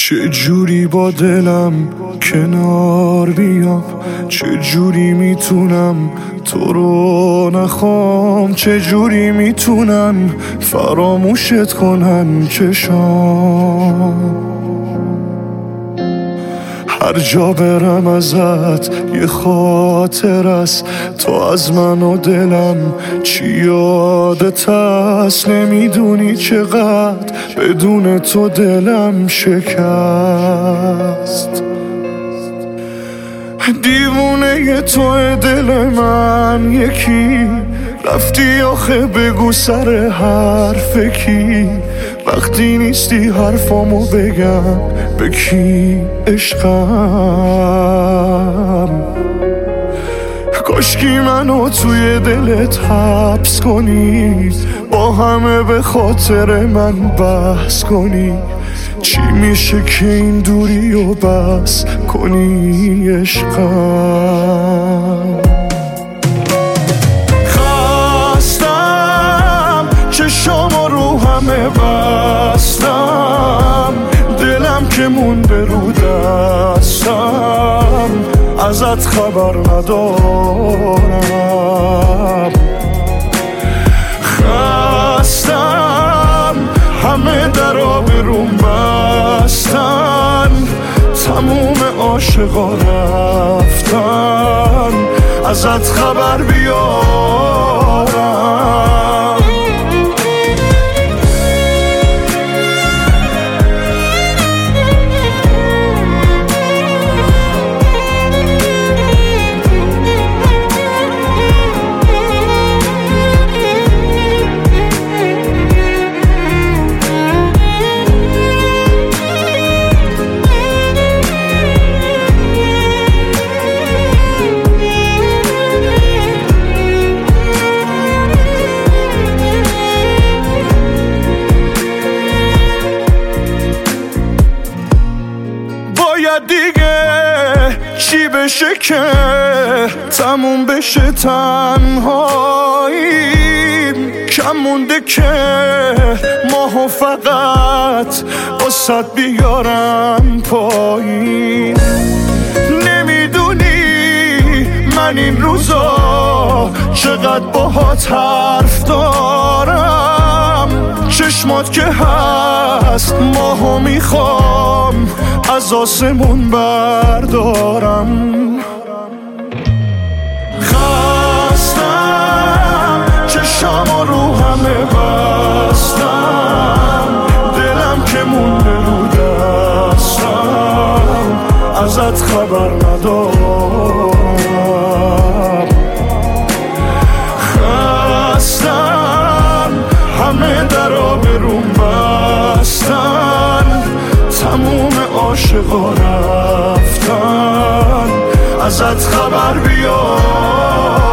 چه جوری با دلم کنار بیام، چه جوری میتونم تو رو نخوام، چه جوری میتونن فراموشت کنن چشام. هر جا برم ازت یه خاطر است، تو از من و دلم چی یادت هست. نمیدونی چقدر بدون تو دلم شکست. دیوونه تو دل من یکی، رفتی آخه بگو سر حرف کی. وقتی نیستی حرفامو بگم به کی عشقم. کاشکی منو توی دلت حبس کنی، با همه به خاطر من بحث کنی. چی میشه که این دوری و بس کنی عشقم. خستم چشامو رو همه بستم، دلم که مونده رو دستم، ازت خبر ندارم. خستم همه درا بروم بستن، تموم عاشقا رفتن، ازت خبر بیارم. دیگه چی بشه که تموم بشه تنهاییم؟ کم مونده که ماهو فقط واسه بیارم پایین. نمیدونی من این روزا چقدر باهات حرف دارم. چشمات که هست ماهو میخوام از آسمون بردارم. خستم چشامو رو همه بستم، دلم که مونده رو دستم، ازت خبر ندارم. خستم همه درا بروم بستن، تموم عاشقا رفتن، ازت خبر بیار.